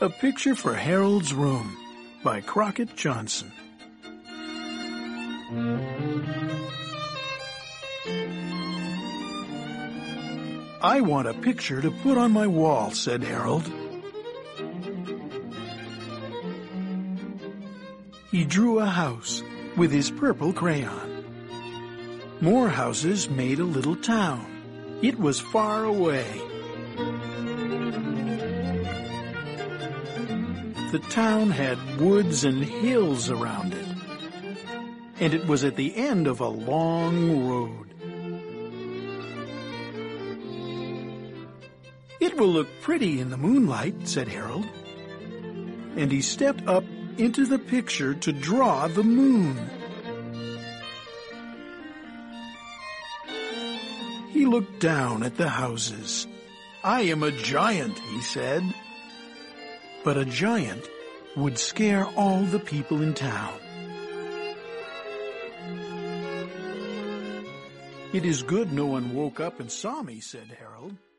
A Picture for Harold's Room by Crockett Johnson. I want a picture to put on my wall, said Harold. He drew a house with his purple crayon. More houses made a little town. It was far away. The town had woods and hills around it, and it was at the end of a long road. It will look pretty in the moonlight, said Harold, and he stepped up into the picture to draw the moon. He looked down at the houses. I am a giant, he said. But a giant would scare all the people in town. It is good no one woke up and saw me, said Harold.